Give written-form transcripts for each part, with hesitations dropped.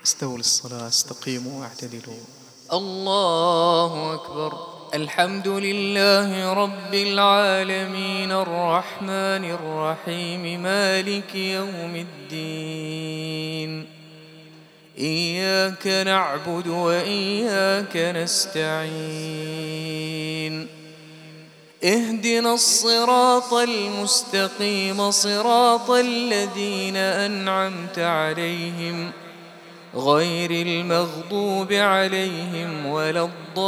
استووا للصلاة، استقيموا واعتدلوا. الله أكبر. الحمد لله رب العالمين الرحمن الرحيم مالك يوم الدين. إياك نعبد وإياك نستعين. اهدنا الصراط المستقيم صراط الذين أنعمت عليهم غير المغضوب عليهم ولا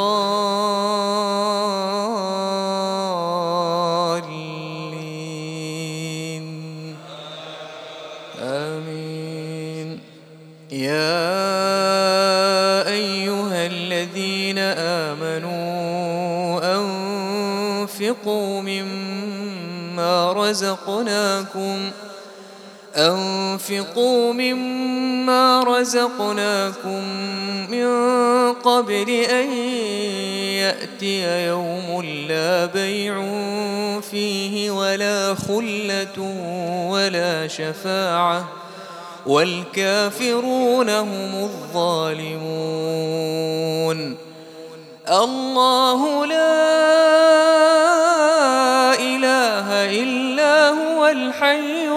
الضالين. آمين. يا أيها الذين آمنوا أنفقوا مما رزقناكم من قبل أن يأتي يوم لا بيع فيه ولا خلة ولا شفاعة والكافرون هم الظالمون. الله لا إله إلا هو الحي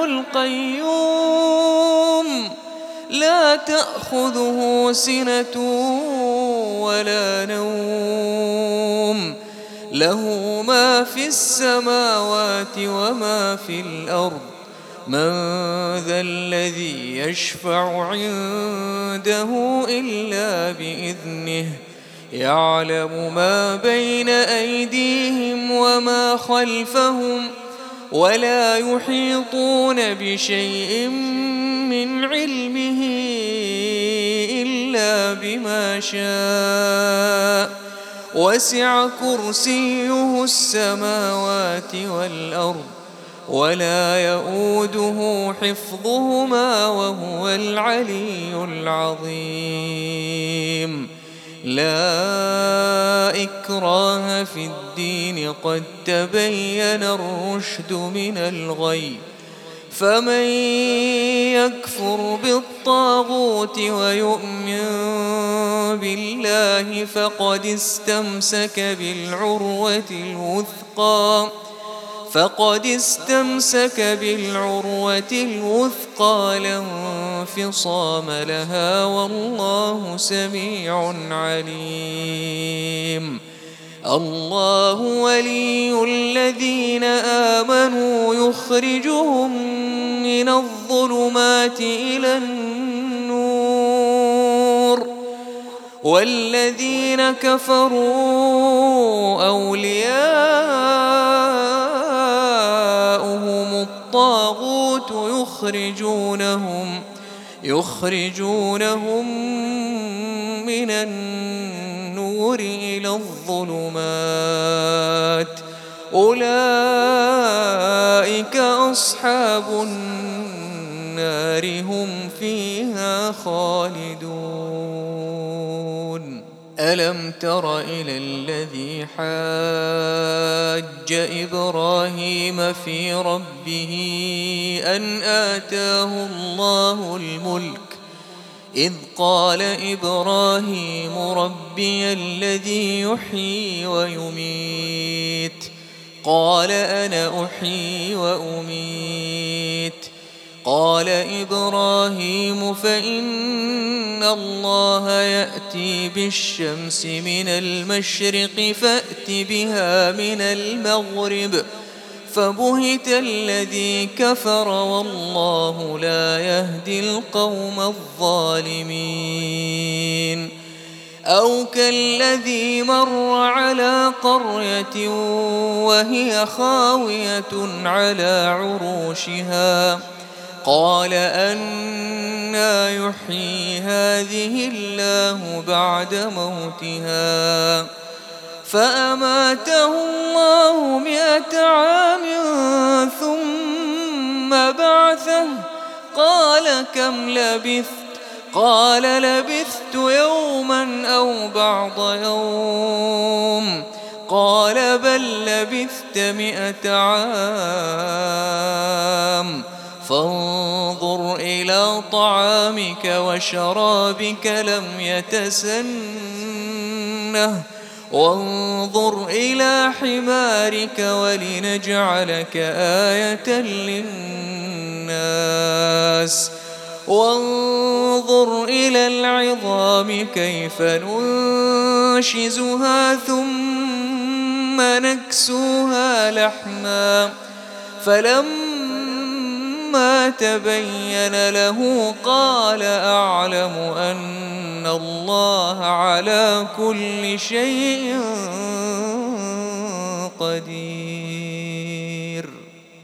القيوم لا تأخذه سنة ولا نوم له ما في السماوات وما في الأرض. من ذا الذي يشفع عنده إلا بإذنه يعلم ما بين أيديهم وما خلفهم ولا يحيطون بشيء من علمه إلا بما شاء وسع كرسيه السماوات والأرض ولا يؤوده حفظهما وهو العلي العظيم. لا إكراه في الدين قد تبين الرشد من الغي. فمن يكفر بالطاغوت ويؤمن بالله فقد استمسك بالعروة الوثقى لا انفصام لها والله سميع عليم. الله ولي الذين آمنوا يخرجهم من الظلمات إلى النور والذين كفروا أولياؤهم الطاغوت يخرجونهم من النور إلى الظلمات. أولئك أصحاب النار هم فيها خالدون. ألم تر إلى الذي حاج إبراهيم في ربه أن آتاه الله الملك إذ قال إبراهيم ربي الذي يحيي ويميت قال أنا أحيي وأميت. قال إبراهيم فإن الله يأتي بالشمس من المشرق فأت بها من المغرب فبهت الذي كفر والله لا يهدي القوم الظالمين. أو كالذي مر على قرية وهي خاوية على عروشها قال أنى يحيي هذه الله بعد موتها فأماته الله 100 عام ثم بعثه قال كم لبثت قال لبثت يوما أو بعض يوم قال بل لبثت 100 عام فانظر إلى طعامك طعامك وشرابك لم يتسنه وانظر إلى حمارك ولنجعلك آية للناس وانظر إلى العظام كيف ننشزها ثم نكسوها لحما فلما تبين له قال أعلم أن الله على كل شيء قدير.